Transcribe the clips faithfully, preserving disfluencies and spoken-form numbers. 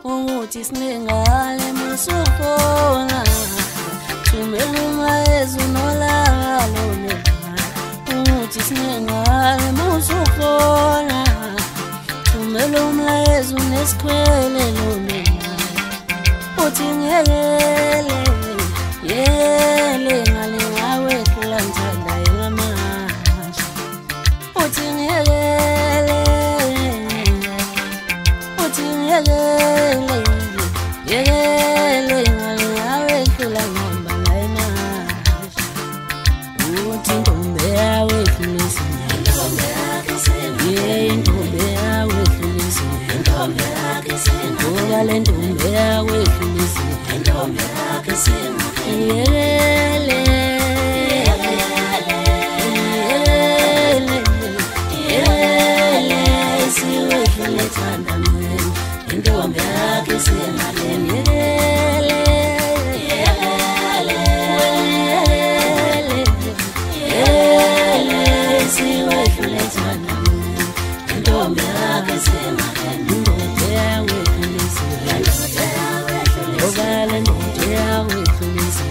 Unguthi sinengale musufona Tumeluma ezunolala lone Unguthi sinengale musufona Tumeluma ezuneskwele lone Uthi ngiyele yele ngale ngawe kulanthanda engamasha Uthi ngiyele Uthi ngiyele yele ngale ngawe kulanthanda engamasha Uthi ntombe yawe kulisi ntombe yakhe sema ye ntombe yawe kulisi ntombe yakhe sema ngoba le ntombe yawe kulisi ntombe yakhe sema yele yele siwe kulethanda mina ntombe yakhe sema yele yele siwe kulethanda mina ntombe yakhe sema ntombe yawe kulisi Ovale ntombe yawe kulisi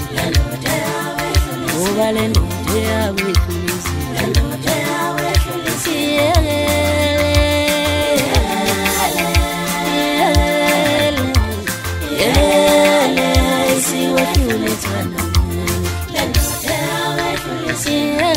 Ovale ntombe yawe kulisi ntombe yawe kulisi yele siwe kulethanda mina ntombe yawe kulisi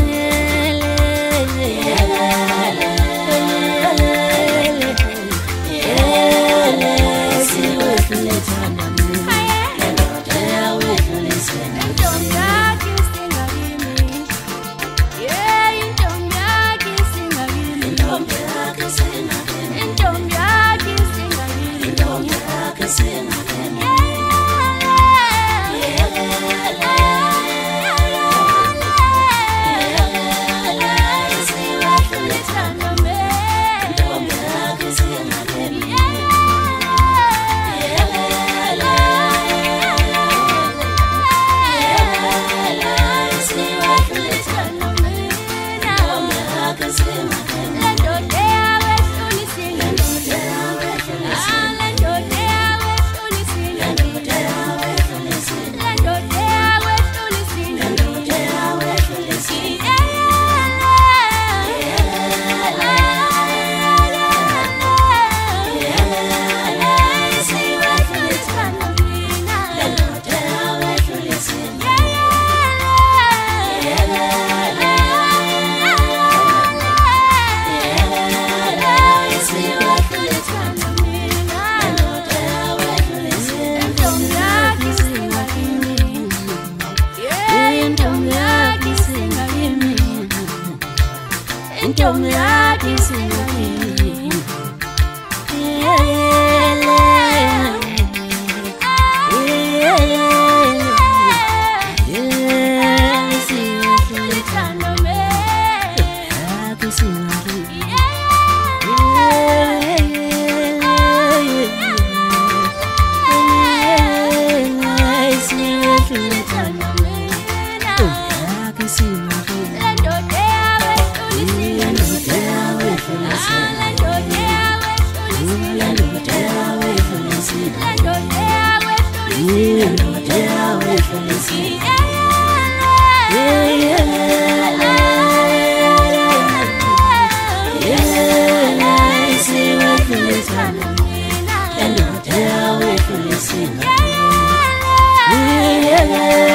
Ntombe yakhe singa kimi yele yele yele singa kulethanda mina yakhe singa kimi yele singa kulethanda mina yakhe singa kimi Yeah.